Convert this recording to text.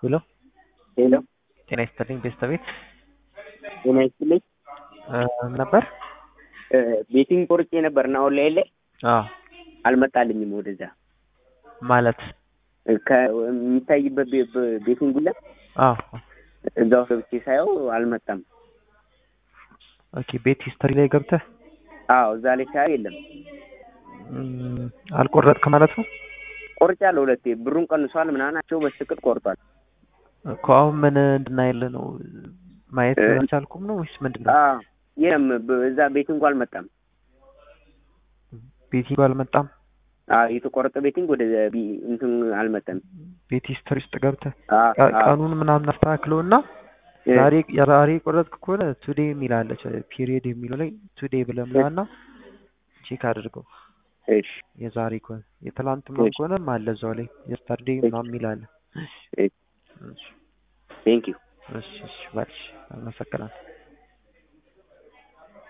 ሄሎ ሄሎ ጤና ይስጥልኝ ቤተሰቤት ጤና ይስጥልኝ። ነበር ቤቲንግ ቆርጬ ነበርና ኦንላይን ላይ አልመጣልኝም። ወደዛ ማለት ከሚታይበት ቤቲንግ ላይ እዛው ገብቼ ሳየው አልመጣም። ኦኬ ቤት ሂስትሪ ላይ ገብተህ እዛ ላይ ሳየው የለም። አልቆረጥክ ማለት ነው? ቆርጫለሁ ሁለቴ። ብሩን ቀንሷል ምናናቸው በስቅጥ ቆርጧል እኮ። አሁን ምን እንድናይልህ ነው? ማየት አልቻልኩም ነው ወይስ ምንድነው? የለም እዛ ቤቲንግ አልመጣም። ቤቲንግ አልመጣም? የተቆረጠ ቤቲንግ ወደ እንትን አልመጣም። ቤት ሂስትሪ ውስጥ ገብተህ ቀኑን ምናምን አስተካክለውና ዛሬ ቆረጥክ ከሆነ ቱዴ የሚል አለ ፒሪየድ የሚለው ላይ ቱዴ ብለህ ምናና ቼክ አድርገው። እሺ የዛሬ ከሆነ የትላንት ምናምን ከሆነ አለ እዛው ላይ የስተርዴ ምናምን የሚል አለ። ቴንክ ዩ። እሺ ባልሽ አመሰግናለሁ።